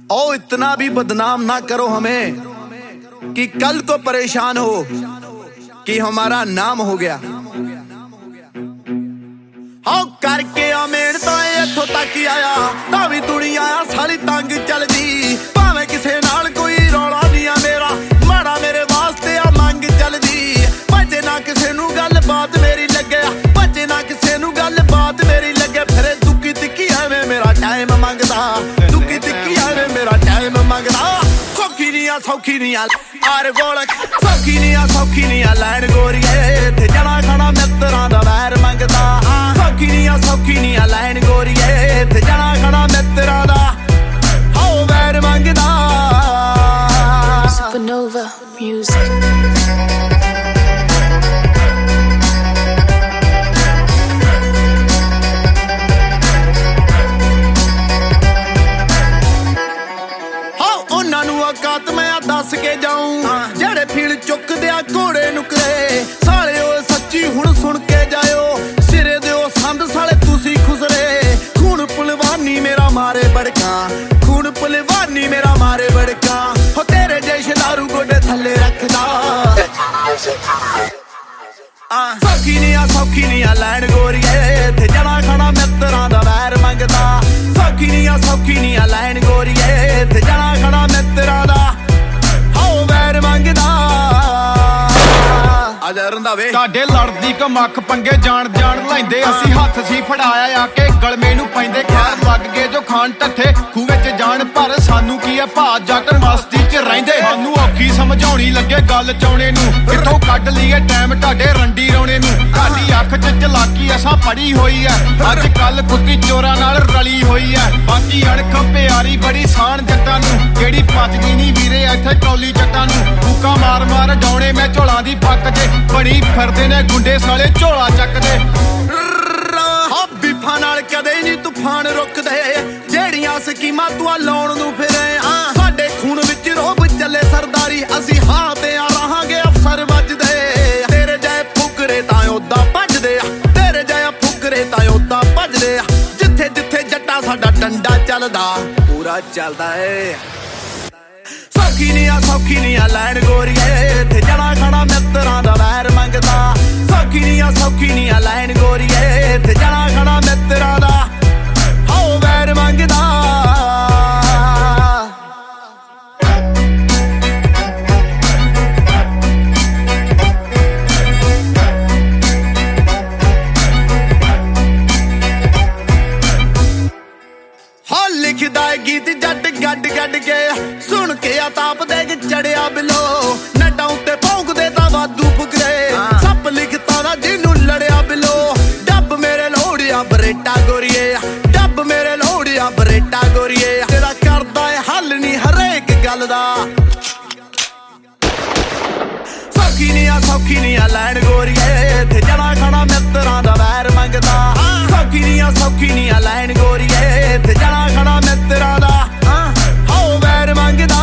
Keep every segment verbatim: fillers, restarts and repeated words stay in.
ओ इतना भी बदनाम ना करो हमें कि कल को परेशान हो कि हमारा नाम हो गया। हाँ करके आ मेहनत इथों तक आया तां भी दुनिया सारी तंग चलदी, भावें किसे नाल कोई रौला नहीं आ मेरा माड़ा मेरे वास्ते आ मंग चलदी। बचे ना किसे नू गल बात मेरी लगे, बचे ना किसे नू गल बात मेरी लगे, फिर दुखी तिक्की एवें मेरा टाइम मंगदा, दुखी तिक्की एवें मेरा टाइम मंगदा। सौखी नहीं आ सौखी नहीं आ आर गोलक, सौखी नहीं आ सौखी नहीं आ लैन गोरिए, ते जना खाना मित्तरां दा वैर मंगदा। सौखी नहीं आ सौखी नहीं आ लैन गोरिए, ते जना खाना मित्तरां दा हो वैर मंगदा। Supernova Music. औकात मैं दस के जाऊं जेड़े फील चुकदे आ घोड़े नुकरे, साले ओ सच्ची हुण सुन के जायो, सिरे दे ओ संद साले तुसी खुसरे। खून पलवानी मेरा मारे बड़का, खून पलवानी मेरा मारे बड़का, हो तेरे जैसे दारू गोडे थल्ले रखदा। सौखी नहीं आ सौखी नहीं आ लैन गोरिए, ते जना खाना मित्तरां दा वैर मंगदा। सौखी नहीं आ सौखी नहीं आ लैन गोरिए, ते जना खाना मित्तरां दा हो वैर मंगदा। आजा रंधावे ताडे लड़दी कमख पंगे जान जान लैंदे, असी हत्थ सी फड़ाया आके गलमे नू पैंदे, खैर लग गए जो खान टट्ठे खूह विच जान, पर सानू की है भा जट मस्ती च रहिंदे। सानू औखी समझाउणी लगे गल चाउणे नू, किथों कढ लईए टाइम ताडे रंडी रौणे नू। ताडी अख च चलाकी असां पड़ी होई है, अज कल कुत्ती चोरां नाल रली होई है। बाकी अणख प्यारी बड़ी शान जट्टां नू, जेड़ी पचदी नी वीरे इत्थे टौली जट्टां नू। फूका मार मार डौणे मैं झोलां दी पक्क जे, बड़ी फिरदे ने गुंडे साले झोला चकदे। बिफा नाल कदे नी तूफान रुकदे, जेड़ियां स्कीमां तू लाउण नू फिरे। साडे खून विच रोब चले सरदारी, असी हां ते आ रहांगे अफसर वजदे। तेरे जय फुकरे तां ओदा भजदे, तेरे जय फुकरे तां ओदा भजदे। जिथे जिथे जट्टा साडा डंडा चलदा पूरा चलदा ए। सौखी नहीं आ सौखी नहीं आ लैन गोरिए, ते जना खाना मित्तरां दा वैर मंगदा। सौखी नहीं आ सौखी नहीं आ लैन गोरिए, ते जना खाना मित्तरां दा हो वैर मंगदा। हाँ लिखदा गीत जट गड गड के, सुन के आ ताप दे चढ़िया बिलो, नड्डा उत्ते भौंकदे तां वाधू फुकरे। सप लिखता ना जिनू लड़िया बिलो, डब मेरे लोड़िया बरेटा गोरिए, डब मेरे लोड़िया बरेटा गोरिए। तेरा करदा है हल नी हरेक गल दा। सौखी नहीं आ सौखी नहीं आ लैन गोरिए, ते जना खाना मित्तरां दा वैर मंगदा। सौखी नहीं आ सौखी नहीं आ लैन गोरिए, ते जना खाना मित्तरां दा हो वैर मंगदा।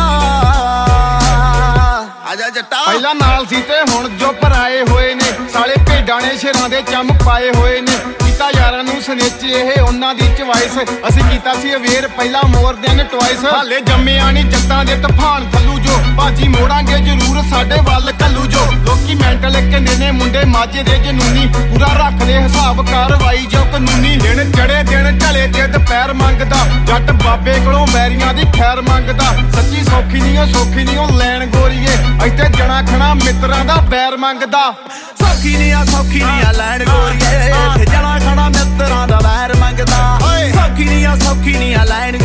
आजा जट्टा पहला नाल सी ते हुण जो पराए होए ने, साले भेडां ने शेरां दे चम पाए होए ने। कीता यारां नू सनेचे ਇਹ ਉਹਨਾਂ ਦੀ ਚੁਆਇਸ, ਅਸੀਂ ਕੀਤਾ ਸੀ ਅਵੇਅਰ ਪਹਿਲਾਂ ਮੋਰ ਦੈਨ ਟਵਾਈਸ। ਹਾਲੇ ਜੰਮਿਆ ਨਹੀਂ ਜੱਟਾਂ ਦੇ ਤੂਫਾਨ ਥੱਲੂ ਜੋ, ਬਾਜੀ ਮੋੜਾਂਗੇ ਜ਼ਰੂਰ ਸਾਡੇ ਵੱਲ ਕੱਲੂ ਜੋ। ਲੋਕੀ ਮੈਂਟਲ ਕਹਿੰਦੇ ਨੇ ਮੁੰਡੇ ਮਾਝੇ ਦੇ ਜਨੂਨੀ, ਪੂਰਾ ਰੱਖਦੇ ਹਿਸਾਬ ਕਾਰਵਾਈ ਜੋ ਕਾਨੂੰਨੀ। ਦਿਨ ਚੜੇ ਦਿਨ ਢਲੇ ਤੇ ਦੁਪਹਿਰ ਮੰਗਦਾ, ਜੱਟ ਬਾਬੇ ਕੋਲੋਂ ਵੈਰੀਆਂ ਦੀ ਖੈਰ ਮੰਗਦਾ। ਸੱਚੀ ਸੌਖੀ ਨਹੀਂ ਓ ਸੌਖੀ ਨਹੀਂ ਓ ਲੈਣ ਗੋਰੀਏ, ਇੱਥੇ ਜਣਾ ਖਣਾ ਮਿੱਤਰਾਂ ਦਾ ਬੈਰ ਮੰਗਦਾ। ਸੌਖੀ ਨਹੀਂ ਆ ਸੌਖੀ ਨਹੀਂ ਆ ਲੈਣ ਗੋਰੀਏ, ਤੇ ਜਣਾ ਖਣਾ ਮਿੱਤਰਾਂ ਦਾ ਵੈਰ ਮੰਗਦਾ। ਸੌਖੀ ਨਹੀਂ ਆ ਸੌਖੀ ਨਹੀਂ ਆ ਲੈਣ